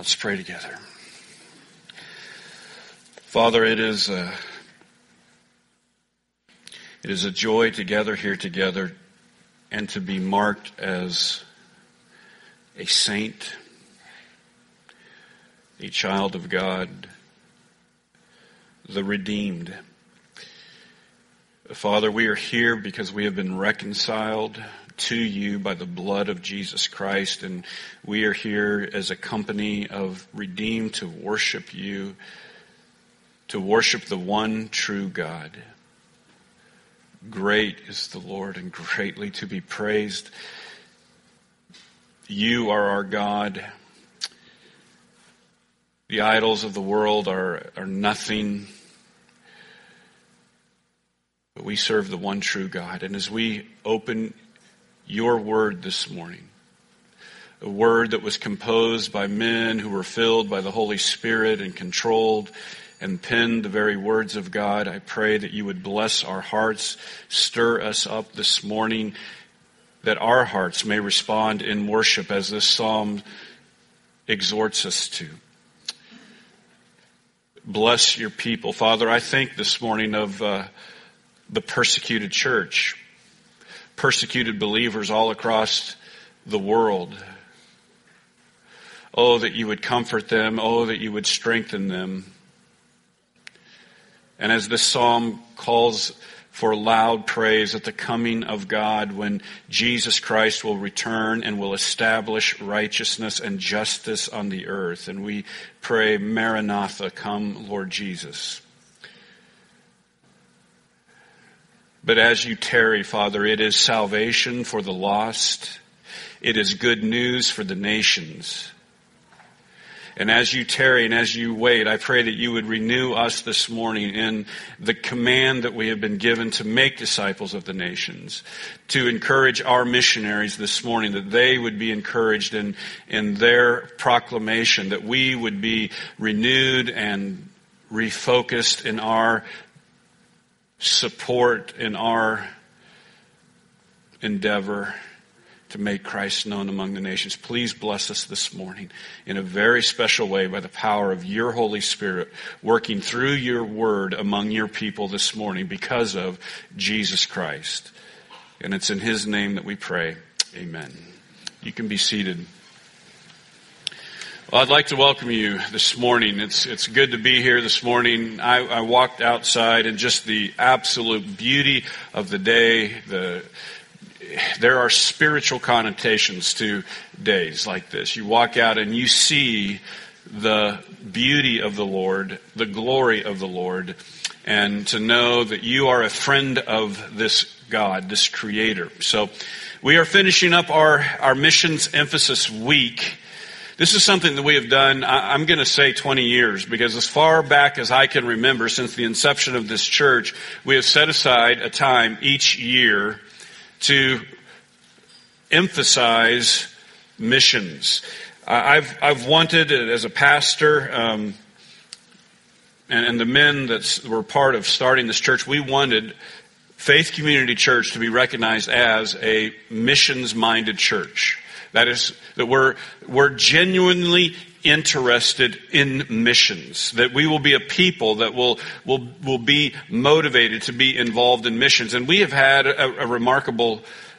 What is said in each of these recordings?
Let's pray together. Father, it is a joy to gather here together and to be marked as a saint, a child of God, the redeemed. Father, we are here because we have been reconciled to you by the blood of Jesus Christ, and we are here as a company of redeemed to worship you, to worship the one true God. Great is the Lord and greatly to be praised. You are our God. The idols of the world are nothing. But we serve the one true God. And as we open your word this morning, a word that was composed by men who were filled by the Holy Spirit and controlled and penned the very words of God, I pray that you would bless our hearts, stir us up this morning, that our hearts may respond in worship as this psalm exhorts us to. Bless your people. Father, I think this morning of the persecuted church, persecuted believers all across the world. Oh, that you would comfort them. Oh, that you would strengthen them. And as this psalm calls for loud praise at the coming of God, when Jesus Christ will return and will establish righteousness and justice on the earth. And we pray, Maranatha, come, Lord Jesus. But as you tarry, Father, it is salvation for the lost. It is good news for the nations. And as you tarry and as you wait, I pray that you would renew us this morning in the command that we have been given to make disciples of the nations, to encourage our missionaries this morning, that they would be encouraged in their proclamation, that we would be renewed and refocused in our support, in our endeavor to make Christ known among the nations. Please bless us this morning in a very special way by the power of your Holy Spirit working through your word among your people this morning because of Jesus Christ. And it's in his name that we pray. Amen. You can be seated. Well, I'd like to welcome you this morning. It's good to be here this morning. I walked outside and just the absolute beauty of the day. There are spiritual connotations to days like this. You walk out and you see the beauty of the Lord, the glory of the Lord, and to know that you are a friend of this God, this Creator. So we are finishing up our missions emphasis week. This is something that we have done, I'm going to say 20 years, because as far back as I can remember, since the inception of this church, we have set aside a time each year to emphasize missions. I've wanted, as a pastor, and the men that were part of starting this church, we wanted Faith Community Church to be recognized as a missions-minded church. That is, that we're genuinely interested in missions. That we will be a people that will be motivated to be involved in missions. And we have had a remarkable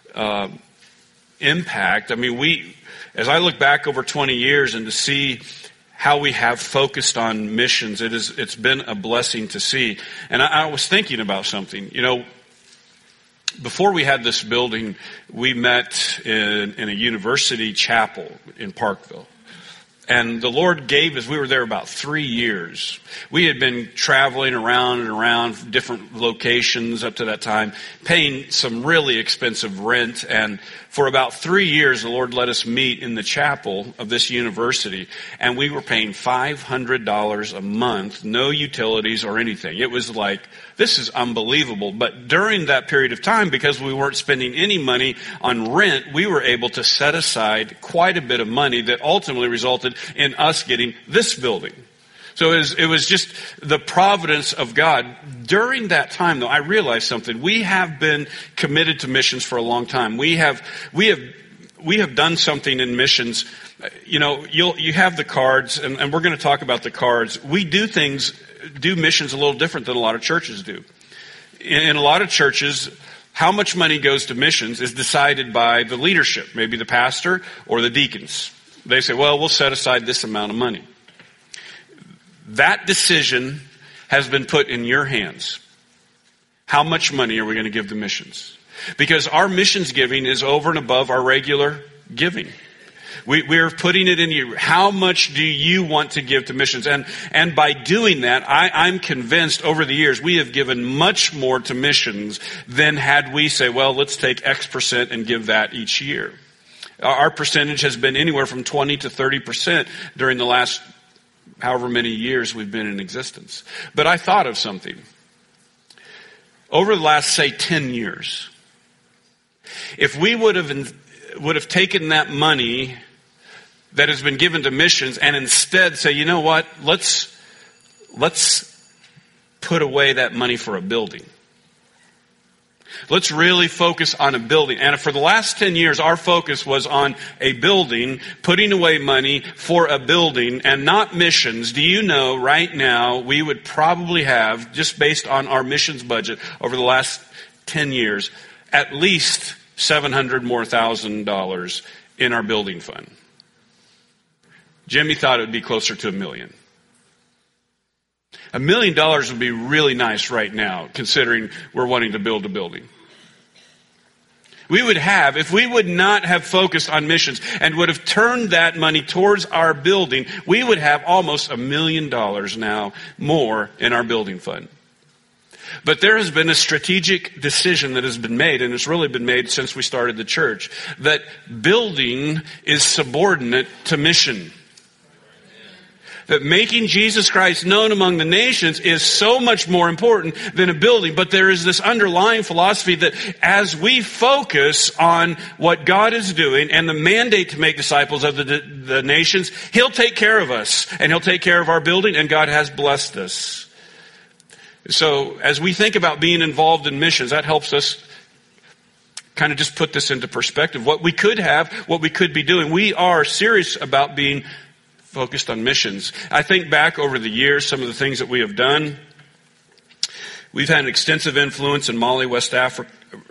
impact. I mean, as I look back over 20 years and to see how we have focused on missions, it's been a blessing to see. And I was thinking about something. You know, before we had this building, we met in a university chapel in Parkville. And the Lord gave us, we were there about 3 years. We had been traveling around and around different locations up to that time, paying some really expensive rent. And for about 3 years, the Lord let us meet in the chapel of this university. And we were paying $500 a month, no utilities or anything. It was like, this is unbelievable. But during that period of time, because we weren't spending any money on rent, we were able to set aside quite a bit of money that ultimately resulted in us getting this building. So it was just the providence of God. During that time, though, I realized something. We have been committed to missions for a long time. We have done something in missions You have the cards, and we're going to talk about the cards. We do missions a little different than a lot of churches do. In a lot of churches, how much money goes to missions is decided by the leadership, maybe the pastor or the deacons. They say, well, we'll set aside this amount of money. That decision has been put in your hands. How much money are we going to give to missions? Because our missions giving is over and above our regular giving. We're putting it in you. How much do you want to give to missions? And by doing that, I'm convinced over the years we have given much more to missions than had we say, well, let's take X percent and give that each year. Our percentage has been anywhere from 20 to 30% during the last however many years we've been in existence. But I thought of something. Over the last, say, 10 years, if we would have taken that money that has been given to missions and instead say, you know what, let's put away that money for a building. Let's really focus on a building. And for the last 10 years, our focus was on a building, putting away money for a building and not missions. Do you know right now we would probably have, just based on our missions budget over the last 10 years, at least $700,000 more in our building fund. Jimmy thought it would be closer to $1 million. $1 million would be really nice right now, considering we're wanting to build a building. We would have, if we would not have focused on missions and would have turned that money towards our building, we would have almost $1 million now more in our building fund. But there has been a strategic decision that has been made, and it's really been made since we started the church, that building is subordinate to mission. That making Jesus Christ known among the nations is so much more important than a building. But there is this underlying philosophy that as we focus on what God is doing and the mandate to make disciples of the nations, He'll take care of us and He'll take care of our building, and God has blessed us. So as we think about being involved in missions, that helps us kind of just put this into perspective. What we could have, what we could be doing. We are serious about being focused on missions. I think back over the years, some of the things that we have done. We've had an extensive influence in Mali, West Africa.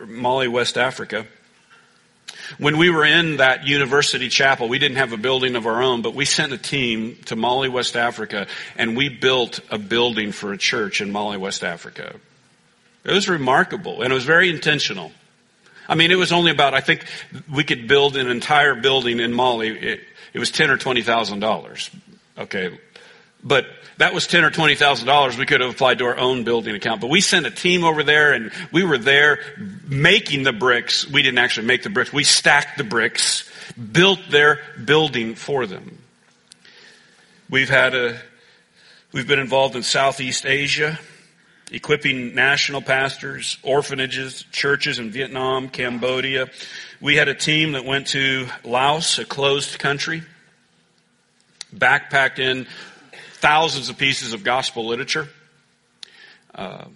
When we were in that university chapel, we didn't have a building of our own, but we sent a team to Mali, West Africa, and we built a building for a church in Mali, West Africa. It was remarkable, and it was very intentional. I mean, it was only about, I think we could build an entire building in Mali. It was $10,000 or $20,000. Okay. But that was $10,000 or $20,000 we could have applied to our own building account. But we sent a team over there, and we were there making the bricks. We didn't actually make the bricks. We stacked the bricks, built their building for them. We've been involved in Southeast Asia, equipping national pastors, orphanages, churches in Vietnam, Cambodia. We had a team that went to Laos, a closed country, backpacked in thousands of pieces of gospel literature. And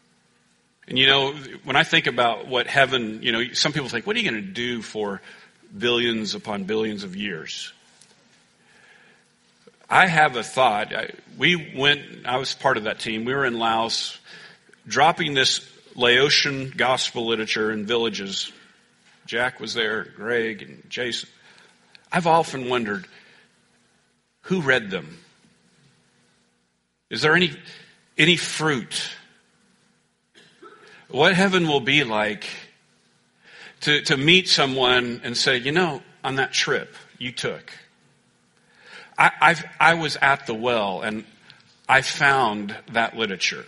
when I think about what heaven, some people think, what are you going to do for billions upon billions of years? I have a thought. I was part of that team. We were in Laos, dropping this Laotian gospel literature in villages. Jack was there, Greg and Jason. I've often wondered, who read them? Is there any fruit? What heaven will be like to meet someone and say, on that trip you took, I was at the well and I found that literature.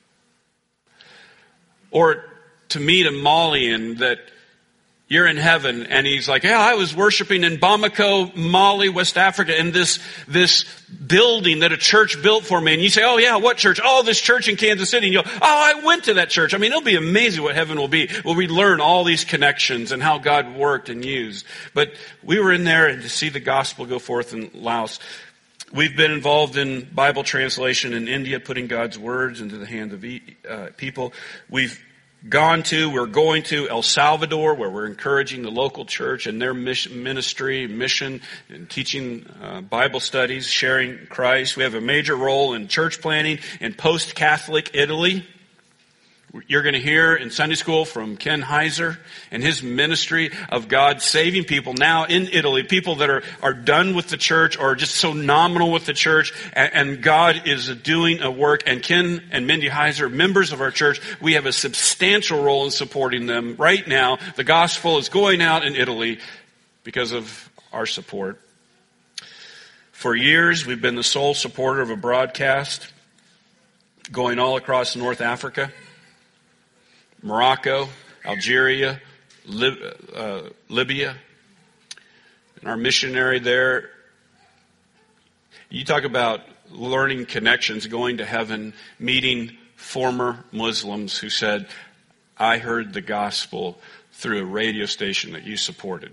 Or to meet a Malian that you're in heaven and he's like, I was worshiping in Bamako, Mali, West Africa, in this building that a church built for me. And you say, oh yeah, what church? Oh, this church in Kansas City. And you go, I went to that church. I mean, it'll be amazing what heaven will be. Will we learn all these connections and how God worked and used. But we were in there and to see the gospel go forth in Laos. We've been involved in Bible translation in India, putting God's words into the hand of people. We've we're going to El Salvador, where we're encouraging the local church and their mission, and teaching Bible studies, sharing Christ. We have a major role in church planting in post-Catholic Italy. You're going to hear in Sunday school from Ken Heiser and his ministry of God saving people now in Italy, people that are done with the church or just so nominal with the church, and God is doing a work. And Ken and Mindy Heiser, members of our church, we have a substantial role in supporting them. Right now, the gospel is going out in Italy because of our support. For years, we've been the sole supporter of a broadcast going all across North Africa, Morocco, Algeria, Libya. And our missionary there, you talk about learning connections, going to heaven, meeting former Muslims who said, I heard the gospel through a radio station that you supported.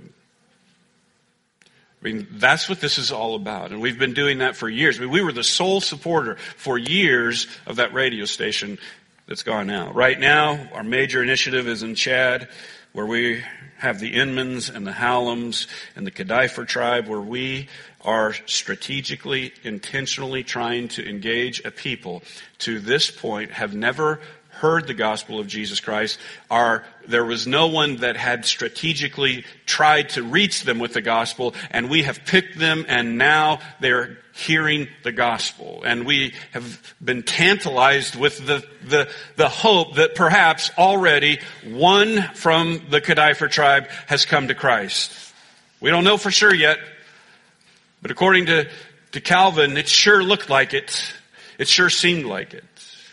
I mean, that's what this is all about. And we've been doing that for years. I mean, we were the sole supporter for years of that radio station that's gone out. Right now, our major initiative is in Chad, where we have the Inmans and the Hallams and the Kadaifer tribe, where we are strategically, intentionally trying to engage a people to this point have never heard the gospel of Jesus Christ. There was no one that had strategically tried to reach them with the gospel, and we have picked them, and now they're hearing the gospel. And we have been tantalized with the hope that perhaps already one from the Kadaifer tribe has come to Christ. We don't know for sure yet, but according to Calvin, it sure looked like it. It sure seemed like it.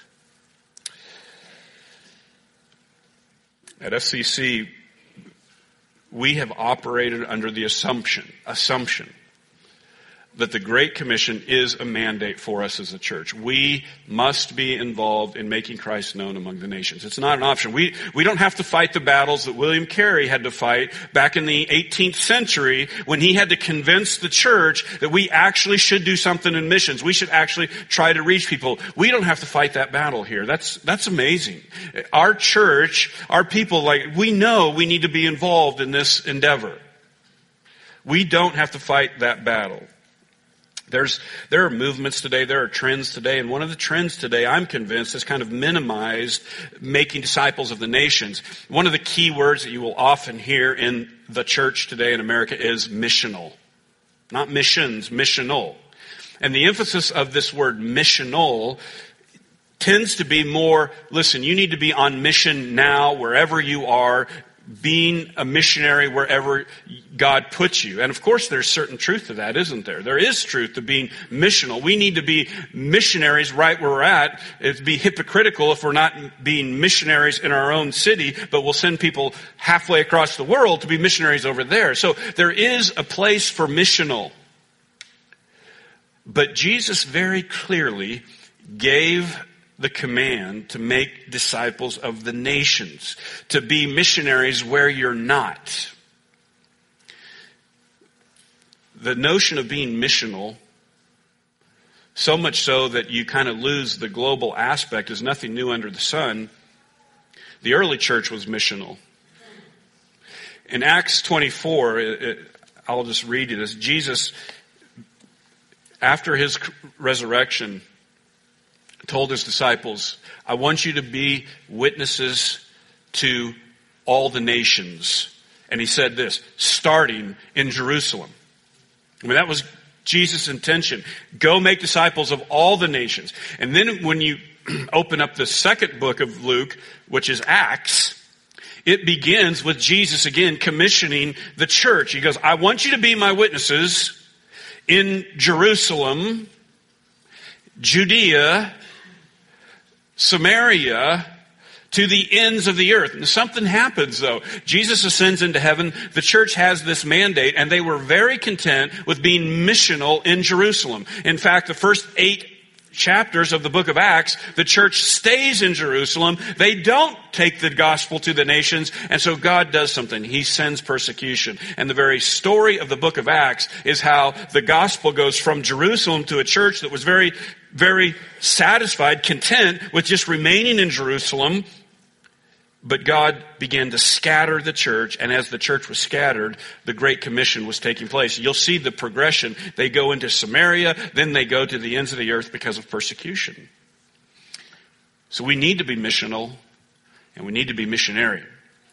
At FCC, we have operated under the assumption that the Great Commission is a mandate for us as a church. We must be involved in making Christ known among the nations. It's not an option. We don't have to fight the battles that William Carey had to fight back in the 18th century when he had to convince the church that we actually should do something in missions. We should actually try to reach people. We don't have to fight that battle here. That's amazing. Our church, our people, we know we need to be involved in this endeavor. We don't have to fight that battle. There are movements today, there are trends today, and one of the trends today, I'm convinced, has kind of minimized making disciples of the nations. One of the key words that you will often hear in the church today in America is missional. Not missions, missional. And the emphasis of this word missional tends to be more, listen, you need to be on mission now, wherever you are, being a missionary wherever God puts you. And of course there's certain truth to that, isn't there? There is truth to being missional. We need to be missionaries right where we're at. It'd be hypocritical if we're not being missionaries in our own city, but we'll send people halfway across the world to be missionaries over there. So there is a place for missional. But Jesus very clearly gave the command to make disciples of the nations, to be missionaries where you're not. The notion of being missional, so much so that you kind of lose the global aspect, is nothing new under the sun. The early church was missional. In Acts 24, I'll just read it as Jesus, after his resurrection, told his disciples, I want you to be witnesses to all the nations. And he said this, starting in Jerusalem. I mean, that was Jesus' intention. Go make disciples of all the nations. And then when you open up the second book of Luke, which is Acts, it begins with Jesus again commissioning the church. He goes, I want you to be my witnesses in Jerusalem, Judea, Samaria, to the ends of the earth. And something happens though. Jesus ascends into heaven. The church has this mandate, and they were very content with being missional in Jerusalem. In fact, the first 8 chapters of the book of Acts, the church stays in Jerusalem. They don't take the gospel to the nations, and so God does something. He sends persecution. And the very story of the book of Acts is how the gospel goes from Jerusalem to a church that was very, very satisfied, content with just remaining in Jerusalem. But God began to scatter the church, and as the church was scattered, the Great Commission was taking place. You'll see the progression. They go into Samaria, then they go to the ends of the earth because of persecution. So we need to be missional, and we need to be missionary.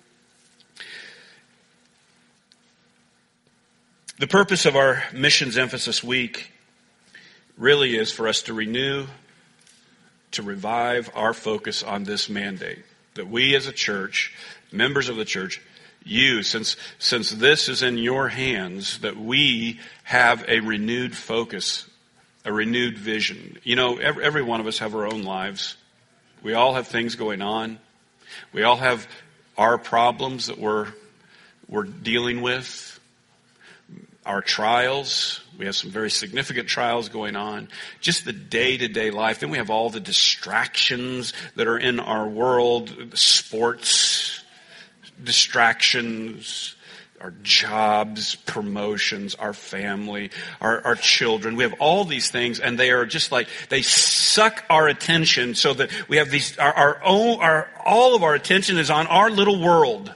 The purpose of our Missions Emphasis Week really is for us to renew, to revive our focus on this mandate. That we as a church, members of the church, you, since this is in your hands, that we have a renewed focus, a renewed vision. You know, every one of us have our own lives. We all have things going on. We all have our problems that we're dealing with. Our trials. We have some very significant trials going on. Just the day-to-day life. Then we have all the distractions that are in our world. Sports, distractions, our jobs, promotions, our family, our children. We have all these things, and they are just like, they suck our attention so that we have these, all of our attention is on our little world.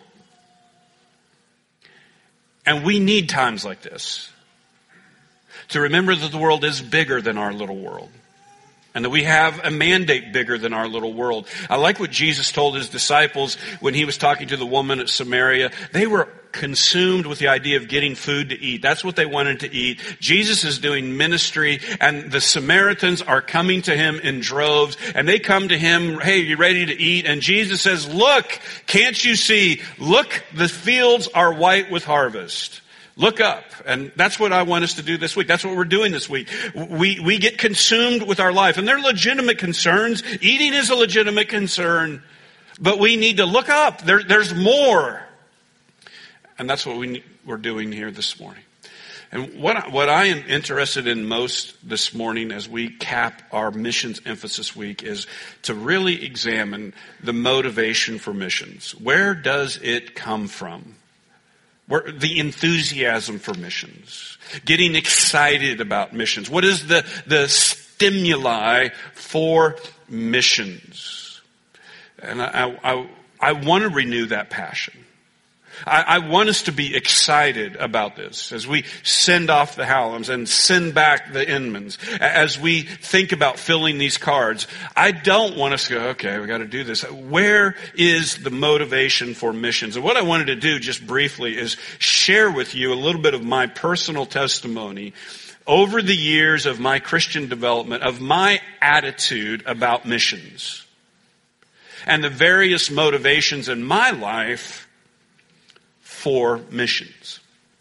And we need times like this to remember that the world is bigger than our little world. And that we have a mandate bigger than our little world. I like what Jesus told his disciples when he was talking to the woman at Samaria. They were consumed with the idea of getting food to eat. That's what they wanted to eat. Jesus is doing ministry, and the Samaritans are coming to him in droves, and they come to him, hey, you ready to eat? And Jesus says, look, can't you see? Look, the fields are white with harvest. Look up. And that's what I want us to do this week. That's what we're doing this week. We get consumed with our life, and they're legitimate concerns. Eating is a legitimate concern, but we need to look up. There's more. And that's what we're doing here this morning. And what I am interested in most this morning as we cap our Missions Emphasis Week is to really examine the motivation for missions. Where does it come from? The enthusiasm for missions. Getting excited about missions. What is the stimuli for missions? And I want to renew that passion. I want us to be excited about this as we send off the Halloms and send back the Inmans. As we think about filling these cards, I don't want us to go, okay, we got to do this. Where is the motivation for missions? And what I wanted to do just briefly is share with you a little bit of my personal testimony over the years of my Christian development, of my attitude about missions and the various motivations in my life for missions.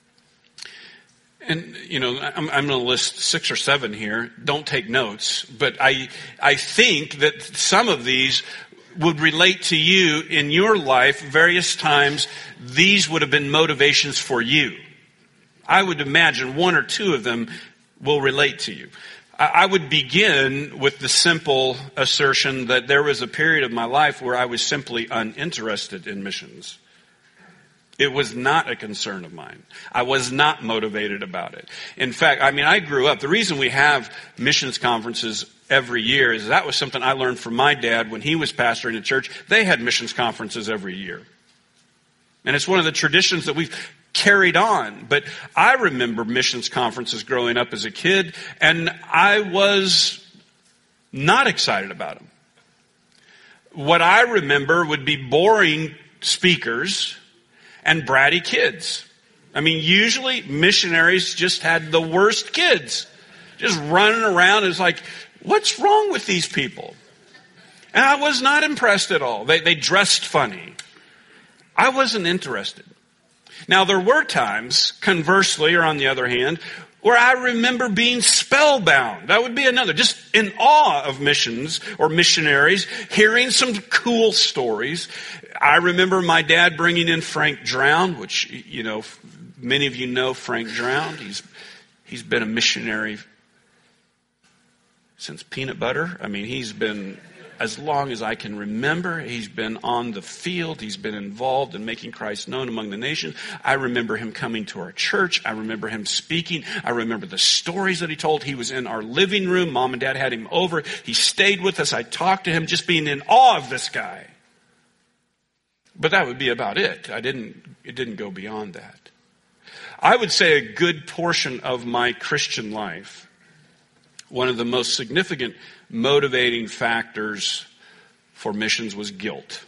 And, you know, I'm going to list 6 or 7 here. Don't take notes. But I think that some of these would relate to you in your life. Various times, these would have been motivations for you. I would imagine 1 or 2 of them will relate to you. I would begin with the simple assertion that there was a period of my life where I was simply uninterested in missions. It was not a concern of mine. I was not motivated about it. In fact, I grew up. The reason we have missions conferences every year is that was something I learned from my dad when he was pastoring a church. They had missions conferences every year. And it's one of the traditions that we've carried on. But I remember missions conferences growing up as a kid, and I was not excited about them. What I remember would be boring speakers and bratty kids. Usually missionaries just had the worst kids. Just running around. It's like, what's wrong with these people? And I was not impressed at all. They dressed funny. I wasn't interested. Now, there were times, conversely, or on the other hand, where I remember being spellbound. That would be another. Just in awe of missions or missionaries, hearing some cool stories. I remember my dad bringing in Frank Drown, which, you know, many of you know Frank Drown. He's been a missionary since peanut butter. He's been, as long as I can remember, he's been on the field. He's been involved in making Christ known among the nations. I remember him coming to our church. I remember him speaking. I remember the stories that he told. He was in our living room. Mom and Dad had him over. He stayed with us. I talked to him, just being in awe of this guy. But that would be about it. It didn't go beyond that. I would say a good portion of my Christian life, one of the most significant motivating factors for missions was guilt.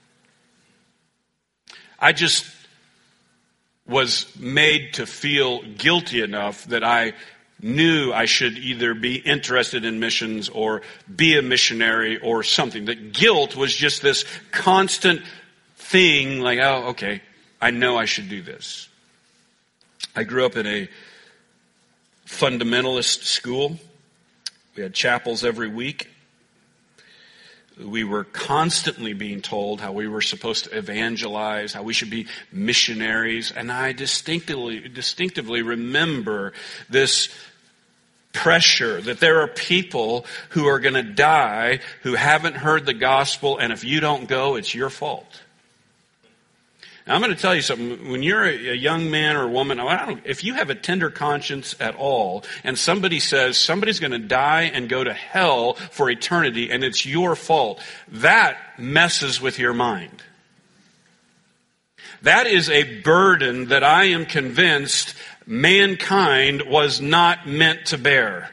I just was made to feel guilty enough that I knew I should either be interested in missions or be a missionary or something. That guilt was just this constant thing like, oh, okay, I know I should do this. I grew up in a fundamentalist school. We had chapels every week. We were constantly being told how we were supposed to evangelize, how we should be missionaries. And I distinctively remember this pressure that there are people who are going to die who haven't heard the gospel, and if you don't go, it's your fault. Now, I'm going to tell you something. When you're a young man or woman, if you have a tender conscience at all, and somebody says somebody's going to die and go to hell for eternity, and it's your fault, that messes with your mind. That is a burden that I am convinced mankind was not meant to bear.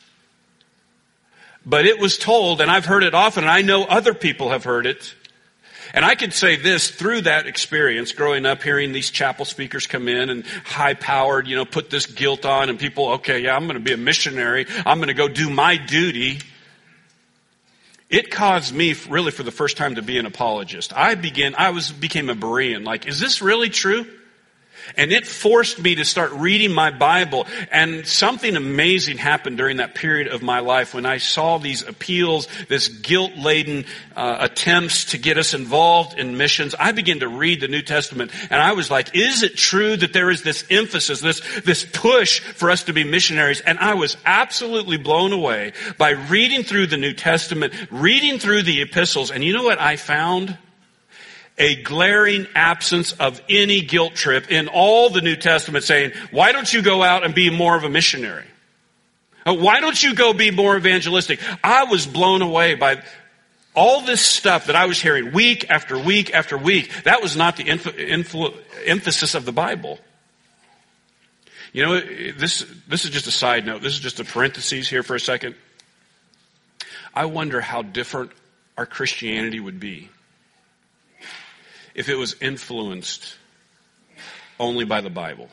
But it was told, and I've heard it often, and I know other people have heard it. And I could say this through that experience, growing up, hearing these chapel speakers come in and high-powered, put this guilt on, and people, okay, yeah, I'm going to be a missionary. I'm going to go do my duty. It caused me, really for the first time, to be an apologist. I became a Berean. Like, is this really true? And it forced me to start reading my Bible. And something amazing happened during that period of my life when I saw these appeals, this guilt-laden attempts to get us involved in missions. I began to read the New Testament, and I was like, is it true that there is this emphasis, this push for us to be missionaries? And I was absolutely blown away by reading through the New Testament, reading through the epistles. And you know what I found? A glaring absence of any guilt trip in all the New Testament saying, why don't you go out and be more of a missionary? Why don't you go be more evangelistic? I was blown away by all this stuff that I was hearing week after week after week. That was not the emphasis of the Bible. This is just a side note. This is just a parenthesis here for a second. I wonder how different our Christianity would be if it was influenced only by the Bible.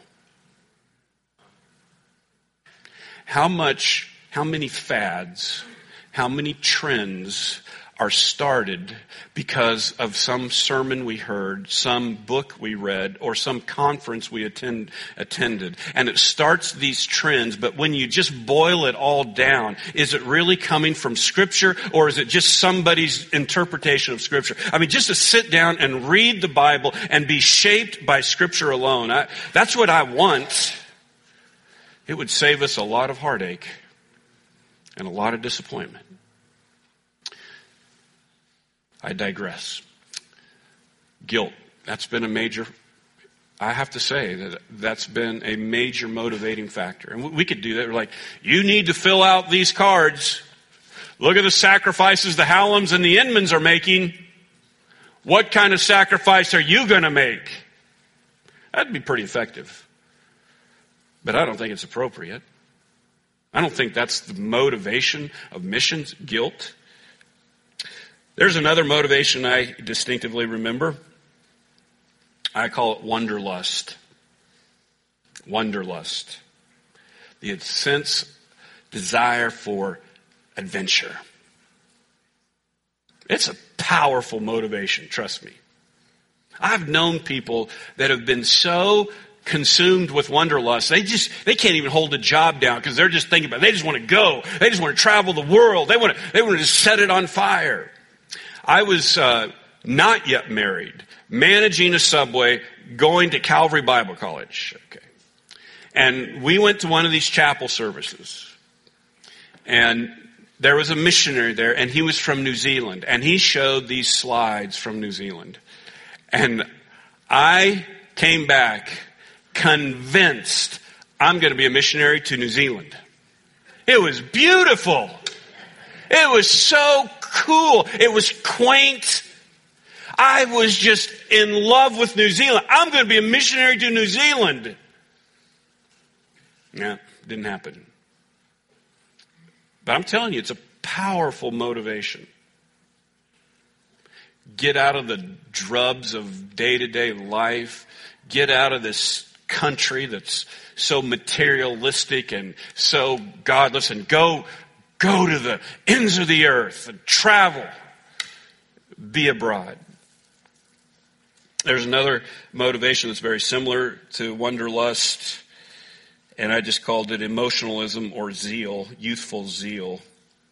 How many fads, how many trends are started because of some sermon we heard, some book we read, or some conference we attended. And it starts these trends, but when you just boil it all down, is it really coming from Scripture, or is it just somebody's interpretation of Scripture? I mean, just to sit down and read the Bible and be shaped by Scripture alone, that's what I want. It would save us a lot of heartache and a lot of disappointment. I digress. Guilt. That's been I have to say that's been a major motivating factor. And we could do that. We're like, you need to fill out these cards. Look at the sacrifices the Halloms and the Inmans are making. What kind of sacrifice are you going to make? That'd be pretty effective. But I don't think it's appropriate. I don't think that's the motivation of missions, guilt. There's another motivation I distinctively remember. I call it wanderlust. Wanderlust. The desire for adventure. It's a powerful motivation, trust me. I've known people that have been so consumed with wanderlust, they can't even hold a job down because they're just thinking about it. They just want to go. They just want to travel the world. They want to just set it on fire. I was not yet married, managing a Subway, going to Calvary Bible College. Okay. And we went to one of these chapel services. And there was a missionary there, and he was from New Zealand. And he showed these slides from New Zealand. And I came back convinced I'm going to be a missionary to New Zealand. It was beautiful. It was so cool. It was quaint. I was just in love with New Zealand. I'm going to be a missionary to New Zealand. Yeah, didn't happen. But I'm telling you, it's a powerful motivation. Get out of the drubs of day-to-day life. Get out of this country that's so materialistic and so godless, and go to the ends of the earth and travel. Be abroad. There's another motivation that's very similar to wanderlust, and I just called it emotionalism or zeal, youthful zeal.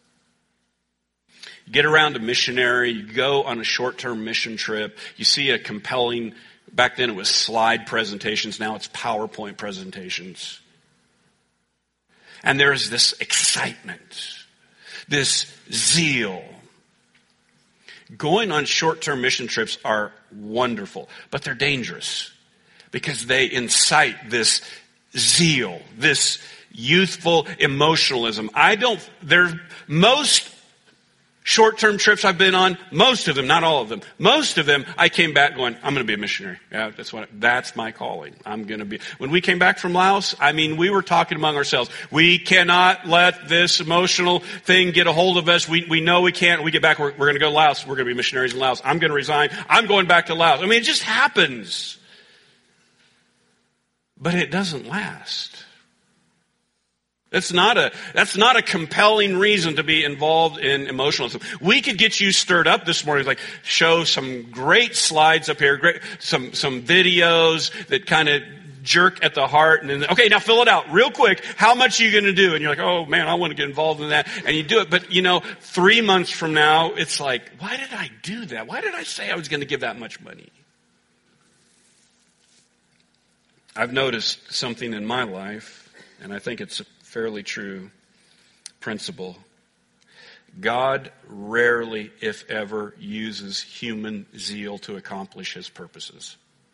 You get around a missionary, you go on a short-term mission trip, you see a compelling, back then it was slide presentations, now it's PowerPoint presentations. And there's this excitement, this zeal. Going on short-term mission trips are wonderful, but they're dangerous because they incite this zeal, this youthful emotionalism. Most short-term trips I've been on, most of them, not all of them, most of them, I came back going, I'm going to be a missionary. Yeah, that's my calling. I'm going to be. When we came back from Laos, we were talking among ourselves. We cannot let this emotional thing get a hold of us. We know we can't. We get back, we're going to go to Laos. We're going to be missionaries in Laos. I'm going to resign. I'm going back to Laos. It just happens. But it doesn't last. That's not a compelling reason to be involved in emotionalism. We could get you stirred up this morning, like show some great slides up here, some videos that kind of jerk at the heart, and then, okay, now fill it out real quick. How much are you going to do? And you're like, oh man, I want to get involved in that. And you do it, but 3 months from now, it's like, why did I do that? Why did I say I was going to give that much money? I've noticed something in my life, and I think it's a fairly true principle. God rarely, if ever, uses human zeal to accomplish his purposes.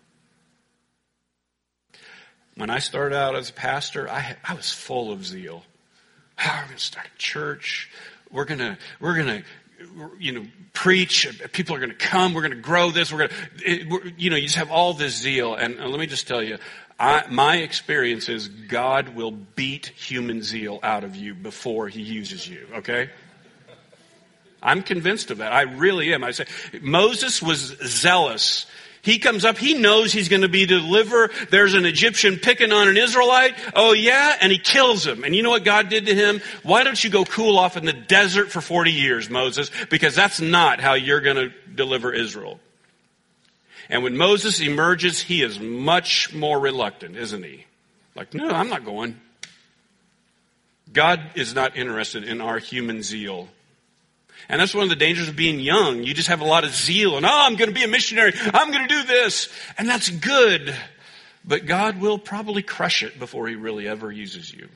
When I started out as a pastor, I was full of zeal. We're going to start a church. We're going to preach. People are going to come. We're going to grow this. You just have all this zeal. And let me just tell you, my experience is God will beat human zeal out of you before he uses you, okay? I'm convinced of that. I really am. I say, Moses was zealous. He comes up, he knows he's going to be delivered. There's an Egyptian picking on an Israelite. Oh yeah, and he kills him. And you know what God did to him? Why don't you go cool off in the desert for 40 years, Moses? Because that's not how you're going to deliver Israel. And when Moses emerges, he is much more reluctant, isn't he? Like, no, I'm not going. God is not interested in our human zeal. And that's one of the dangers of being young. You just have a lot of zeal and, I'm going to be a missionary. I'm going to do this. And that's good. But God will probably crush it before he really ever uses you.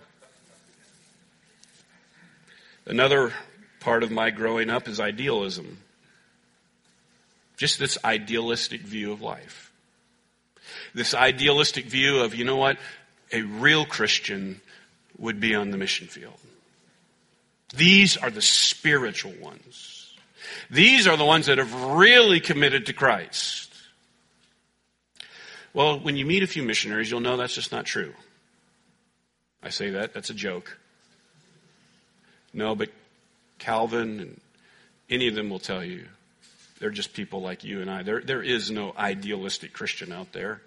Another part of my growing up is idealism. Just this idealistic view of life. This idealistic view of, a real Christian would be on the mission field. These are the spiritual ones. These are the ones that have really committed to Christ. Well, when you meet a few missionaries, you'll know that's just not true. I say that's a joke. No, but Calvin and any of them will tell you, they're just people like you and I. There is no idealistic Christian out there.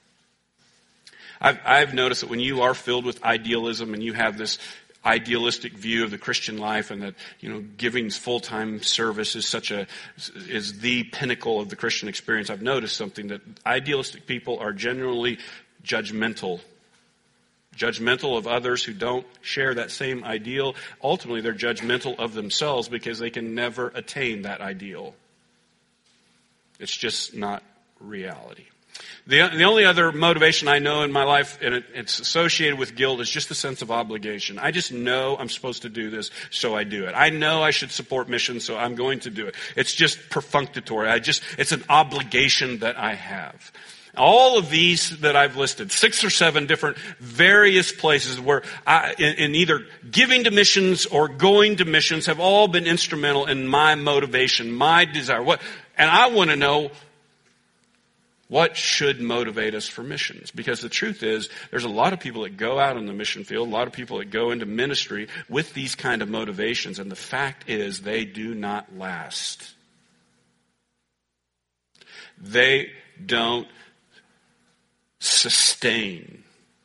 I've noticed that when you are filled with idealism and you have this idealistic view of the Christian life, and that giving full-time service is the pinnacle of the Christian experience, I've noticed something, that idealistic people are generally judgmental of others who don't share that same ideal. Ultimately, they're judgmental of themselves because they can never attain that ideal. It's just not reality. The only other motivation I know in my life, and it's associated with guilt, is just the sense of obligation. I just know I'm supposed to do this, so I do it. I know I should support missions, so I'm going to do it. It's just perfunctory. It's an obligation that I have. All of these that I've listed, 6 or 7 different various places where in either giving to missions or going to missions, have all been instrumental in my motivation, my desire. And I want to know what should motivate us for missions. Because the truth is, there's a lot of people that go out on the mission field, a lot of people that go into ministry with these kind of motivations. And the fact is, they do not last. They don't sustain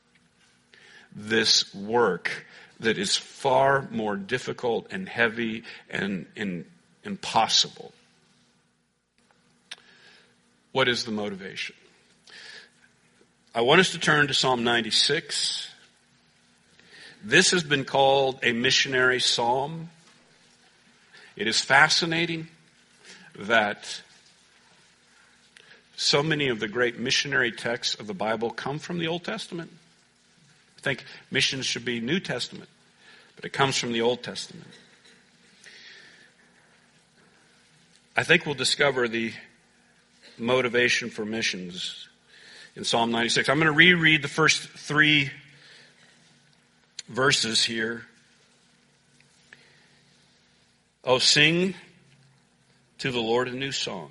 this work that is far more difficult and heavy and impossible. What is the motivation? I want us to turn to Psalm 96. This has been called a missionary psalm. It is fascinating that so many of the great missionary texts of the Bible come from the Old Testament. I think missions should be New Testament, but it comes from the Old Testament. I think we'll discover the motivation for missions in Psalm 96. I'm going to reread the first 3 verses here. Oh, sing to the Lord a new song.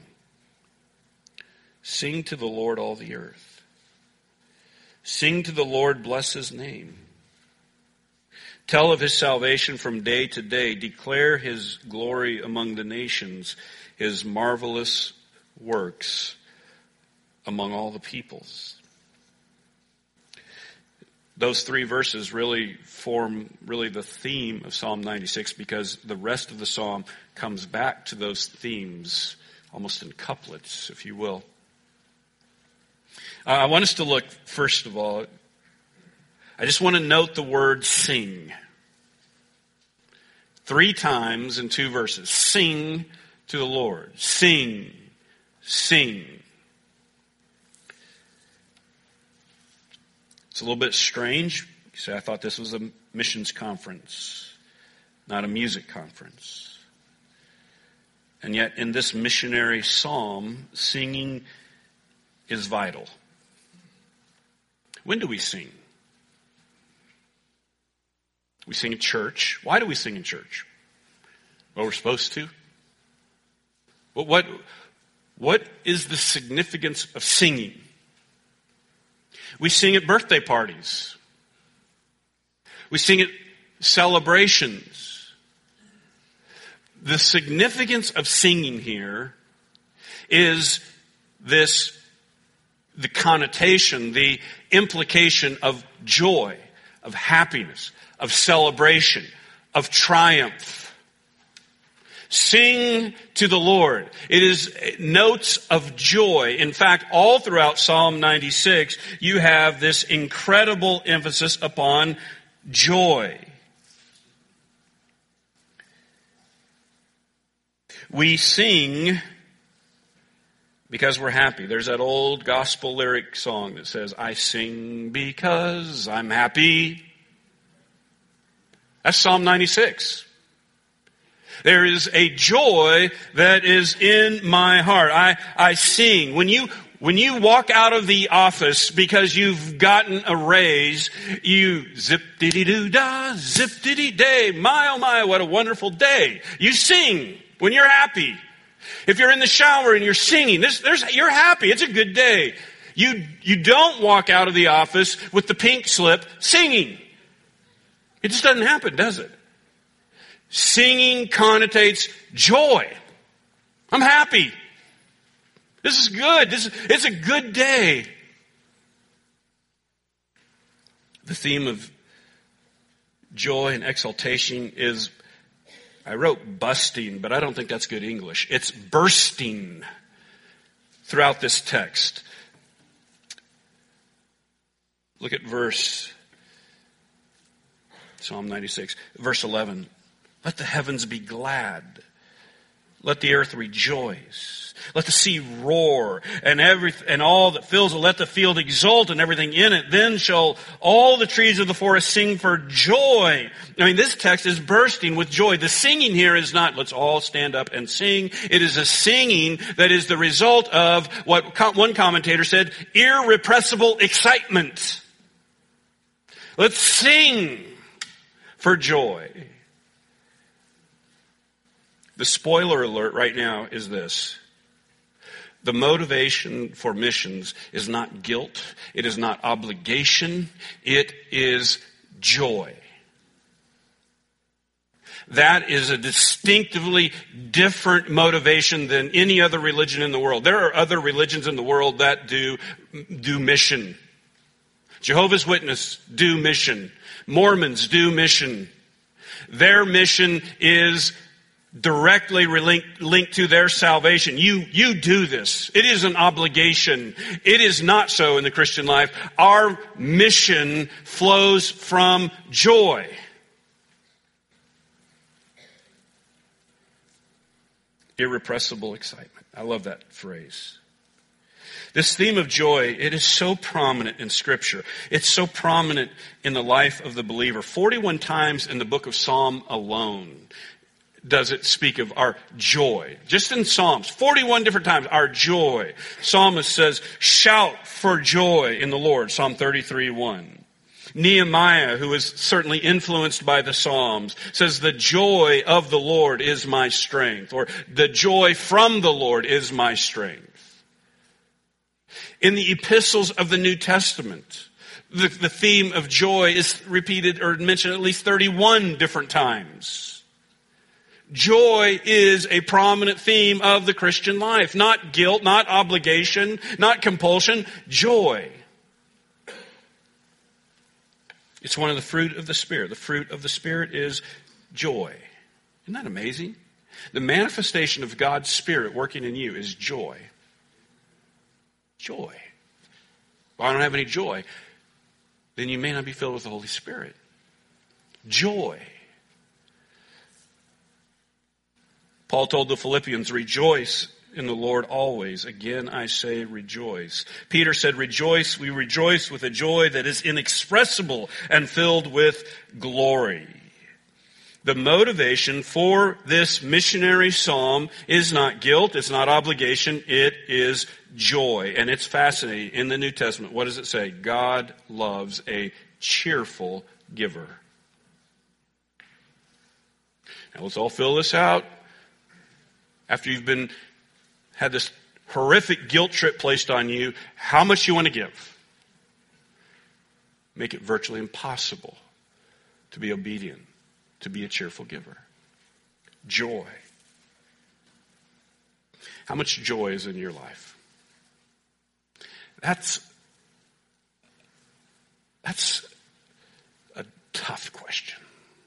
Sing to the Lord all the earth. Sing to the Lord, bless his name. Tell of his salvation from day to day. Declare his glory among the nations, his marvelous works among all the peoples. Those 3 verses really form the theme of Psalm 96, because the rest of the psalm comes back to those themes almost in couplets, if you will. I want us to look, first of all, I just want to note the word sing. 3 times in 2 verses. Sing to the Lord. Sing. Sing. It's a little bit strange. You say, I thought this was a missions conference, not a music conference. And yet in this missionary psalm, singing is vital. When do we sing? We sing in church. Why do we sing in church? Well, we're supposed to. But what is the significance of singing? We sing at birthday parties. We sing at celebrations. The significance of singing here is the connotation, the implication of joy, of happiness, of celebration, of triumph. Sing to the Lord. It is notes of joy. In fact, all throughout Psalm 96, you have this incredible emphasis upon joy. We sing because we're happy. There's that old gospel lyric song that says, I sing because I'm happy. That's Psalm 96. There is a joy that is in my heart. I sing. When you walk out of the office because you've gotten a raise, you zip-diddy-doo-dah, zip-diddy-day, my oh my, what a wonderful day. You sing when you're happy. If you're in the shower and you're singing, you're happy. It's a good day. You don't walk out of the office with the pink slip singing. It just doesn't happen, does it? Singing connotates joy. I'm happy. This is good. It's a good day. The theme of joy and exaltation is, I wrote busting, but I don't think that's good English. It's bursting throughout this text. Look at Psalm 96, verse 11. Let the heavens be glad. Let the earth rejoice. Let the sea roar and all that fills it. Let the field exult and everything in it. Then shall all the trees of the forest sing for joy. I mean, this text is bursting with joy. The singing here is not, let's all stand up and sing. It is a singing that is the result of what one commentator said, irrepressible excitement. Let's sing for joy. The spoiler alert right now is this. The motivation for missions is not guilt. It is not obligation. It is joy. That is a distinctively different motivation than any other religion in the world. There are other religions in the world that do mission. Jehovah's Witnesses do mission. Mormons do mission. Their mission is directly linked to their salvation. You do this. It is an obligation. It is not so in the Christian life. Our mission flows from joy. Irrepressible excitement. I love that phrase. This theme of joy, it is so prominent in Scripture. It's so prominent in the life of the believer. 41 times in the book of Psalm alone does it speak of our joy. Just in Psalms, 41 different times, our joy. Psalmist says, shout for joy in the Lord, Psalm 33:1. Nehemiah, who is certainly influenced by the Psalms, says, the joy of the Lord is my strength, or the joy from the Lord is my strength. In the epistles of the New Testament, the theme of joy is repeated or mentioned at least 31 different times. Joy is a prominent theme of the Christian life. Not guilt, not obligation, not compulsion, joy. It's one of the fruit of the Spirit. The fruit of the Spirit is joy. Isn't that amazing? The manifestation of God's Spirit working in you is joy. Joy. Well, I don't have any joy. Then you may not be filled with the Holy Spirit. Joy. Paul told the Philippians, rejoice in the Lord always. Again, I say rejoice. Peter said, rejoice. We rejoice with a joy that is inexpressible and filled with glory. The motivation for this missionary psalm is not guilt. It's not obligation. It is joy. And it's fascinating. In the New Testament, what does it say? God loves a cheerful giver. Now let's all fill this out. After you've had this horrific guilt trip placed on you, how much you want to give. Make it virtually impossible to be obedient, to be a cheerful giver. Joy. How much joy is in your life? That's a tough question.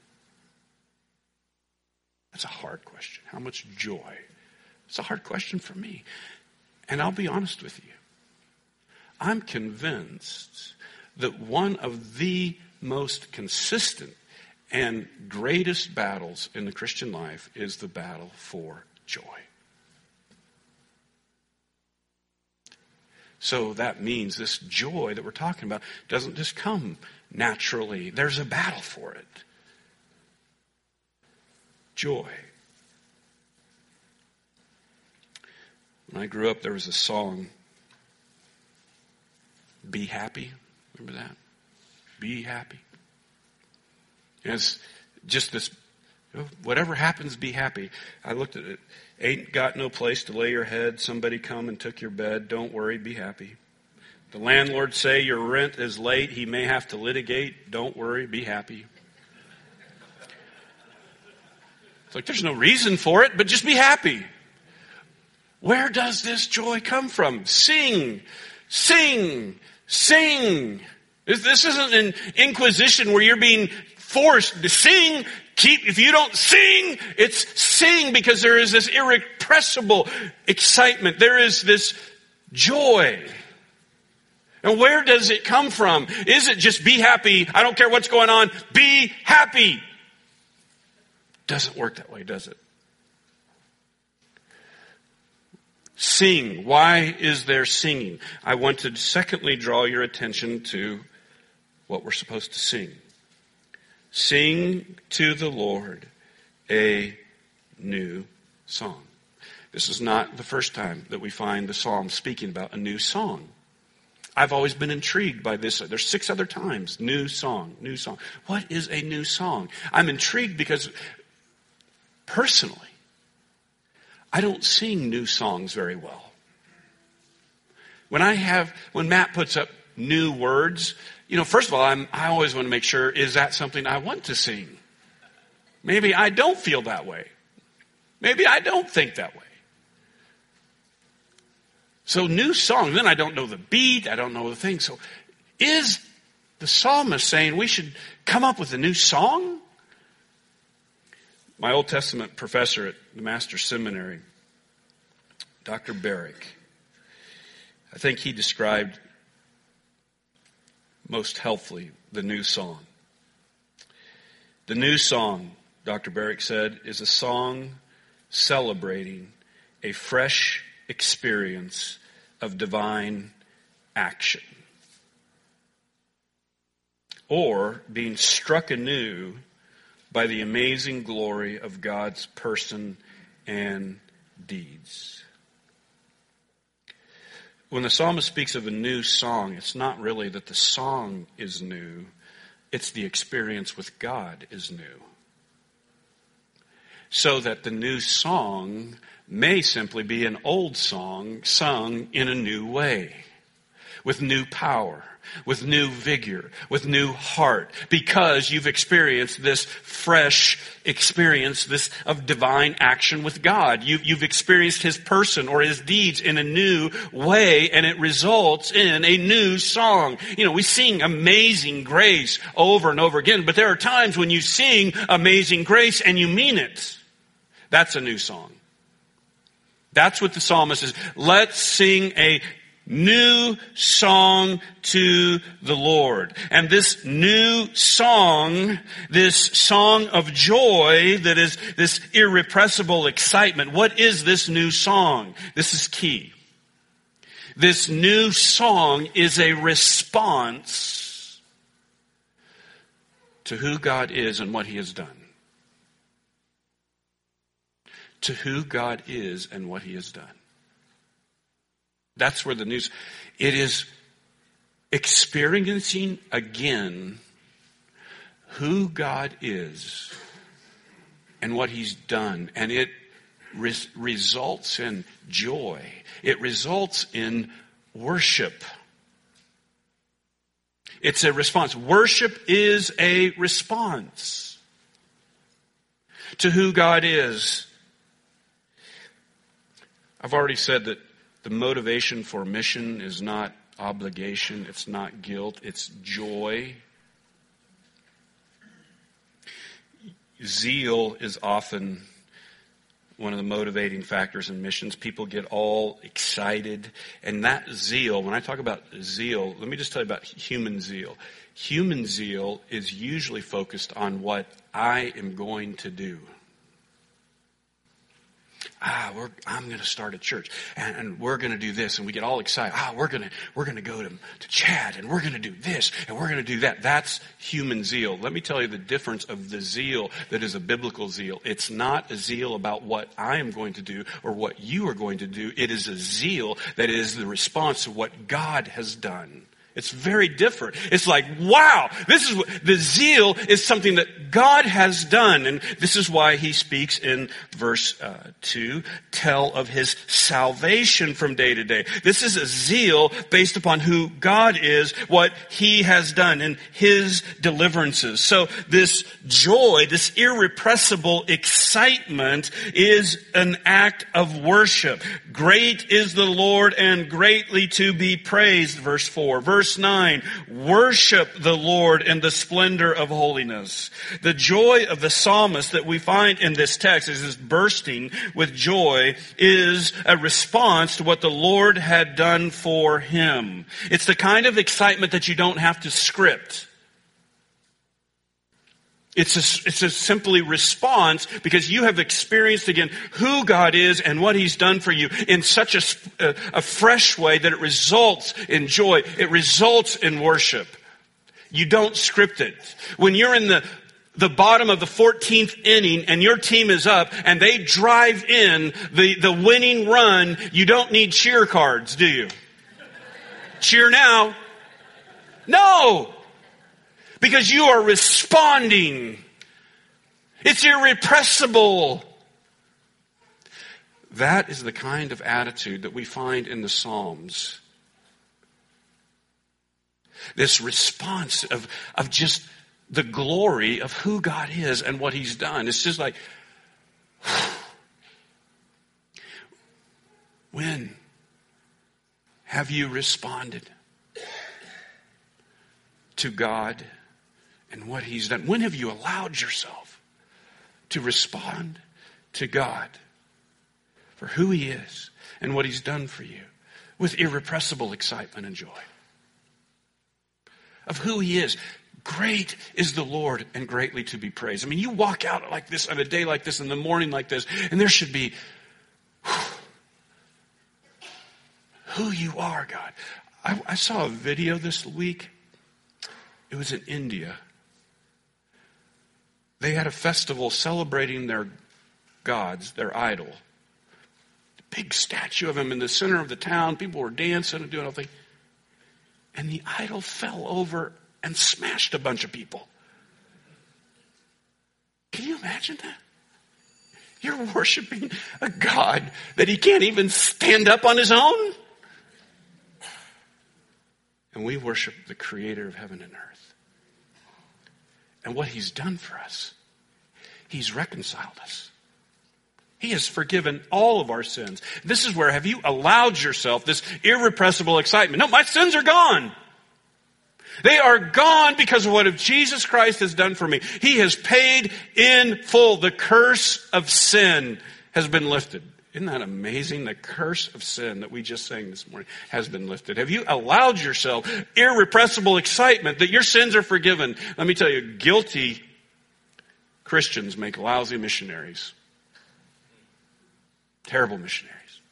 That's a hard question. How much joy? It's a hard question for me. And I'll be honest with you. I'm convinced that one of the most consistent and greatest battles in the Christian life is the battle for joy. So that means this joy that we're talking about doesn't just come naturally. There's a battle for it. Joy. When I grew up, there was a song, Be Happy. Remember that? Be happy. And it's just this, whatever happens, be happy. I looked at it. Ain't got no place to lay your head. Somebody come and took your bed. Don't worry, be happy. The landlord say your rent is late. He may have to litigate. Don't worry, be happy. It's like there's no reason for it, but just be happy. Where does this joy come from? Sing, sing, sing. This isn't an inquisition where you're being forced to sing. If you don't sing, it's sing because there is this irrepressible excitement. There is this joy. And where does it come from? Is it just be happy? I don't care what's going on. Be happy. Doesn't work that way, does it? Sing. Why is there singing? I want to secondly draw your attention to what we're supposed to sing. Sing to the Lord a new song. This is not the first time that we find the psalm speaking about a new song. I've always been intrigued by this. There's 6 other times. New song, new song. What is a new song? I'm intrigued because personally, I don't sing new songs very well. When Matt puts up new words, first of all, I always want to make sure, is that something I want to sing? Maybe I don't feel that way. Maybe I don't think that way. So new songs, then I don't know the beat, I don't know the thing. So is the psalmist saying we should come up with a new song? My Old Testament professor at the Master's Seminary, Dr. Barrick, I think he described most helpfully the new song. The new song, Dr. Barrick said, is a song celebrating a fresh experience of divine action, or being struck anew by the amazing glory of God's person and deeds. When the psalmist speaks of a new song, it's not really that the song is new, it's the experience with God is new. So that the new song may simply be an old song sung in a new way, with new power, with new vigor, with new heart, because you've experienced this fresh experience, this of divine action with God. You've experienced His person or His deeds in a new way, and it results in a new song. We sing Amazing Grace over and over again, but there are times when you sing Amazing Grace and you mean it. That's a new song. That's what the psalmist is. Let's sing a new song to the Lord. And this new song, this song of joy that is this irrepressible excitement, what is this new song? This is key. This new song is a response to who God is and what He has done. To who God is and what He has done. That's where the news, it is experiencing again who God is and what He's done. And it results in joy. It results in worship. It's a response. Worship is a response to who God is. I've already said that the motivation for mission is not obligation, it's not guilt, it's joy. Zeal is often one of the motivating factors in missions. People get all excited. And that zeal, when I talk about zeal, let me just tell you about human zeal. Human zeal is usually focused on what I am going to do. I'm going to start a church, and we're going to do this, and we get all excited. We're going to go to Chad, and we're going to do this, and we're going to do that. That's human zeal. Let me tell you the difference of the zeal that is a biblical zeal. It's not a zeal about what I am going to do or what you are going to do. It is a zeal that is the response to what God has done. It's very different. It's like, wow, this is what the zeal is, something that God has done. And this is why he speaks in verse 2, tell of his salvation from day to day. This is a zeal based upon who God is, what he has done in his deliverances. So this joy, this irrepressible excitement is an act of worship. Great is the Lord and greatly to be praised, verse 4. Verse 9, worship the Lord in the splendor of holiness. The joy of the psalmist that we find in this text is this bursting with joy is a response to what the Lord had done for him. It's the kind of excitement that you don't have to script. It's a simply response because you have experienced again who God is and what he's done for you in such a fresh way that it results in joy. It results in worship. You don't script it. When you're in the bottom of the 14th inning and your team is up and they drive in the winning run, you don't need cheer cards, do you? Cheer now. No. Because you are responding. It's irrepressible. That is the kind of attitude that we find in the Psalms This response of just the glory of who God is and what he's done. It's just like, when have you responded to God and what he's done? When have you allowed yourself to respond to God for who he is and what he's done for you with irrepressible excitement and joy? Of who he is. Great is the Lord and greatly to be praised. I mean, you walk out like this on a day like this, in the morning like this, and there should be who you are, God. I saw a video this week. It was in India. They had a festival celebrating their gods, their idol. The big statue of him in the center of the town. People were dancing and doing all things. And the idol fell over and smashed a bunch of people. Can you imagine that? You're worshiping a God that he can't even stand up on his own? And we worship the creator of heaven and earth. And what he's done for us, he's reconciled us. He has forgiven all of our sins. This is where, have you allowed yourself this irrepressible excitement? No, my sins are gone. They are gone because of what Jesus Christ has done for me. He has paid in full. The curse of sin has been lifted. Isn't that amazing? The curse of sin that we just sang this morning has been lifted. Have you allowed yourself irrepressible excitement that your sins are forgiven? Let me tell you, guilty Christians make lousy missionaries. Terrible missionaries.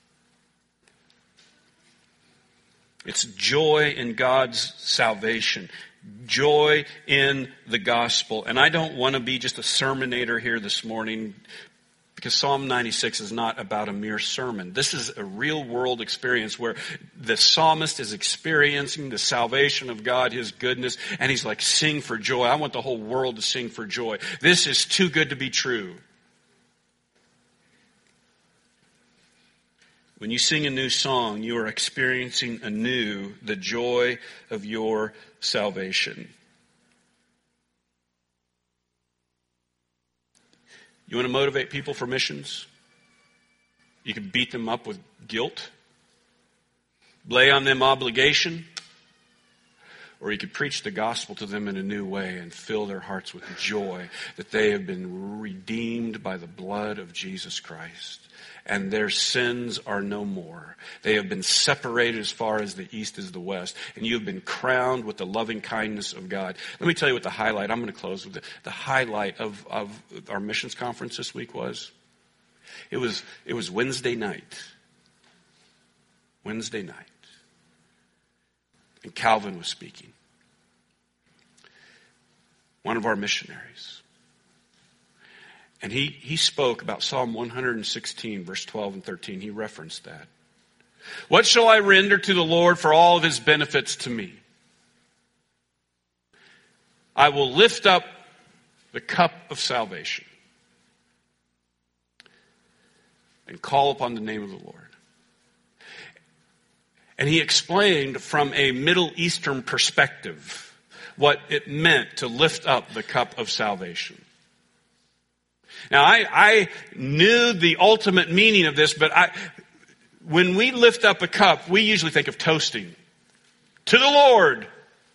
It's joy in God's salvation. Joy in the gospel. And I don't want to be just a sermonator here this morning, because Psalm 96 is not about a mere sermon. This is a real world experience where the psalmist is experiencing the salvation of God, his goodness, and he's like, sing for joy. I want the whole world to sing for joy. This is too good to be true. When you sing a new song, you are experiencing anew the joy of your salvation. You want to motivate people for missions? You can beat them up with guilt, lay on them obligation, or you could preach the gospel to them in a new way and fill their hearts with joy that they have been redeemed by the blood of Jesus Christ. And their sins are no more. They have been separated as far as the east is the west. And you have been crowned with the loving kindness of God. Let me tell you what the highlight, I'm going to close with the highlight of our missions conference this week was. It was Wednesday night. Wednesday night. And Calvin was speaking. One of our missionaries. And he spoke about Psalm 116, verse 12 and 13. He referenced that. What shall I render to the Lord for all of his benefits to me? I will lift up the cup of salvation and call upon the name of the Lord. And he explained from a Middle Eastern perspective what it meant to lift up the cup of salvation. Now, I knew the ultimate meaning of this, but when we lift up a cup, we usually think of toasting. To the Lord.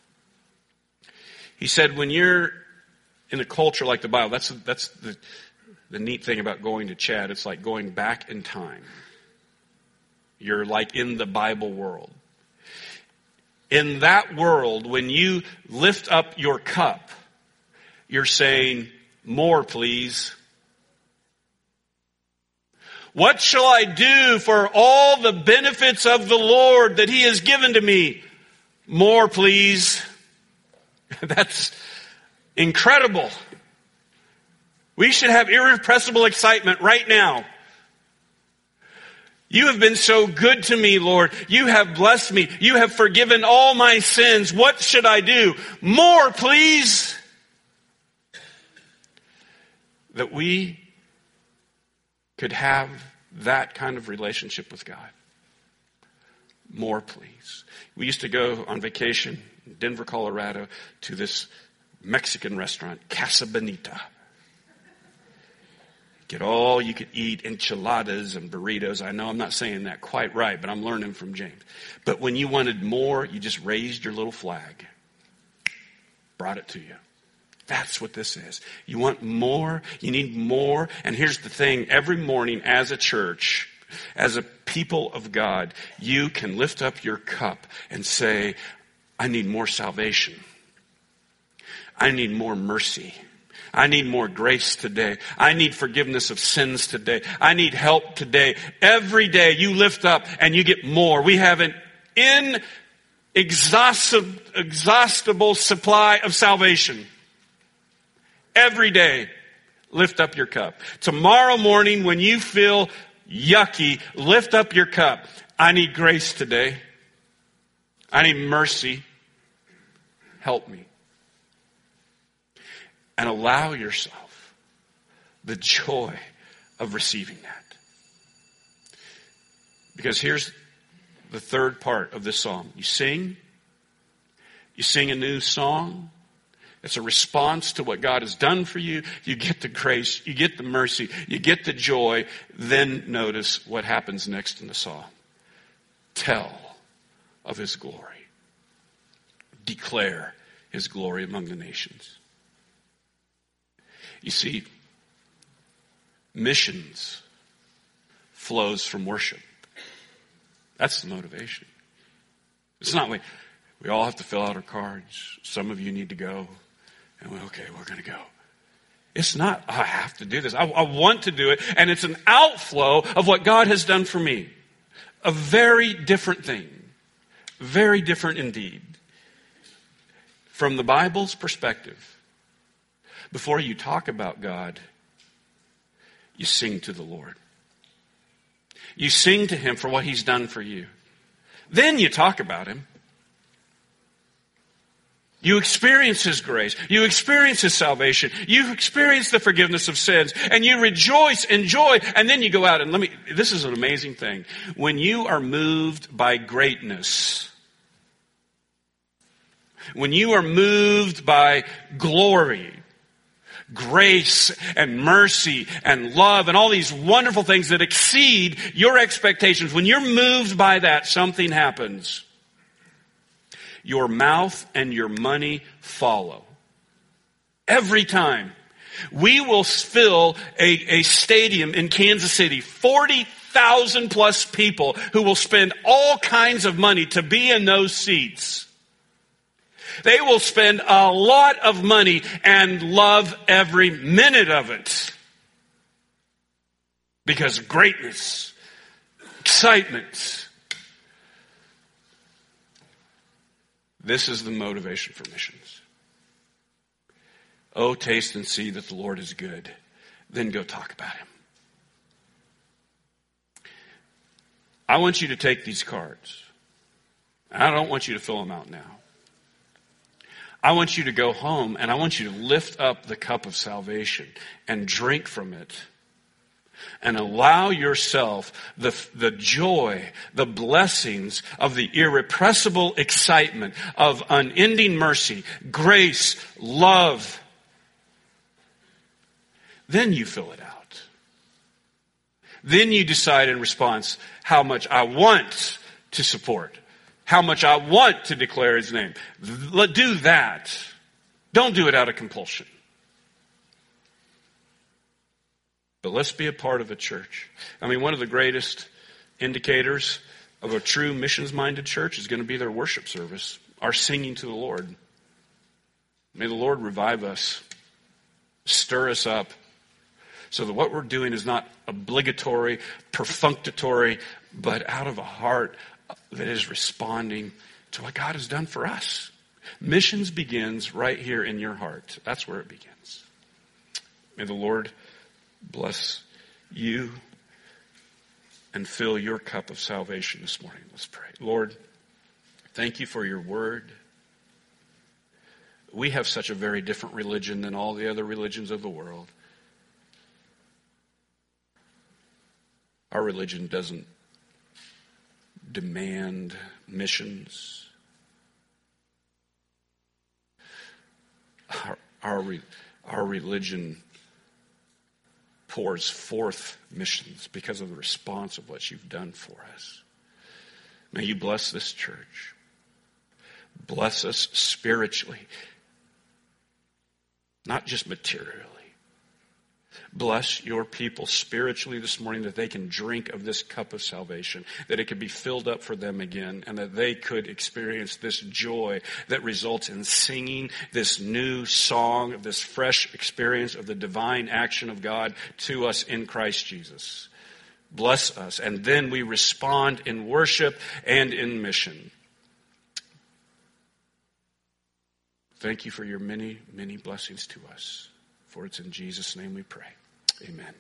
He said, when you're in a culture like the Bible, that's the neat thing about going to Chad. It's like going back in time. You're like in the Bible world. In that world, when you lift up your cup, you're saying, more, please. What shall I do for all the benefits of the Lord that he has given to me? More, please. That's incredible. We should have irrepressible excitement right now. You have been so good to me, Lord. You have blessed me. You have forgiven all my sins. What should I do? More, please. That we could have that kind of relationship with God. More, please. We used to go on vacation in Denver, Colorado, to this Mexican restaurant, Casa Bonita. Get all you could eat, enchiladas and burritos. I know I'm not saying that quite right, but I'm learning from James. But when you wanted more, you just raised your little flag. Brought it to you. That's what this is. You want more, you need more. And here's the thing, every morning as a church, as a people of God, you can lift up your cup and say, I need more salvation. I need more mercy. I need more grace today. I need forgiveness of sins today. I need help today. Every day you lift up and you get more. We have an inexhaustible supply of salvation. Every day, lift up your cup. Tomorrow morning when you feel yucky, lift up your cup. I need grace today. I need mercy. Help me. And allow yourself the joy of receiving that. Because here's the third part of this psalm. You sing a new song. It's a response to what God has done for you. You get the grace, you get the mercy, you get the joy. Then notice what happens next in the psalm. Tell of his glory. Declare his glory among the nations. You see, missions flows from worship. That's the motivation. It's not like we all have to fill out our cards. Some of you need to go. And we're going to go. It's not, I have to do this. I want to do it. And it's an outflow of what God has done for me. A very different thing. Very different indeed. From the Bible's perspective, before you talk about God, you sing to the Lord. You sing to him for what he's done for you. Then you talk about him. You experience his grace. You experience his salvation. You experience the forgiveness of sins. And you rejoice in joy. And then you go out and this is an amazing thing. When you are moved by greatness, when you are moved by glory, grace and mercy and love and all these wonderful things that exceed your expectations, when you're moved by that, something happens. Your mouth and your money follow. Every time. We will fill a stadium in Kansas City, 40,000 plus people who will spend all kinds of money to be in those seats. They will spend a lot of money and love every minute of it. Because of greatness, excitement. This is the motivation for missions. Oh, taste and see that the Lord is good. Then go talk about him. I want you to take these cards. I don't want you to fill them out now. I want you to go home and I want you to lift up the cup of salvation and drink from it. And allow yourself the joy, the blessings of the irrepressible excitement of unending mercy, grace, love. Then you fill it out. Then you decide in response how much I want to support, how much I want to declare his name. Do that. Don't do it out of compulsion. But let's be a part of a church. I mean, one of the greatest indicators of a true missions-minded church is going to be their worship service, our singing to the Lord. May the Lord revive us, stir us up, so that what we're doing is not obligatory, perfunctory, but out of a heart that is responding to what God has done for us. Missions begins right here in your heart. That's where it begins. May the Lord bless you and fill your cup of salvation this morning. Let's pray. Lord, thank you for your word. We have such a very different religion than all the other religions of the world. Our religion doesn't demand missions. Our religion pours forth missions because of the response of what you've done for us. May you bless this church. Bless us spiritually, not just materially. Bless your people spiritually this morning, that they can drink of this cup of salvation, that it could be filled up for them again, and that they could experience this joy that results in singing this new song, this fresh experience of the divine action of God to us in Christ Jesus. Bless us, and then we respond in worship and in mission. Thank you for your many, many blessings to us. For it's in Jesus' name we pray. Amen.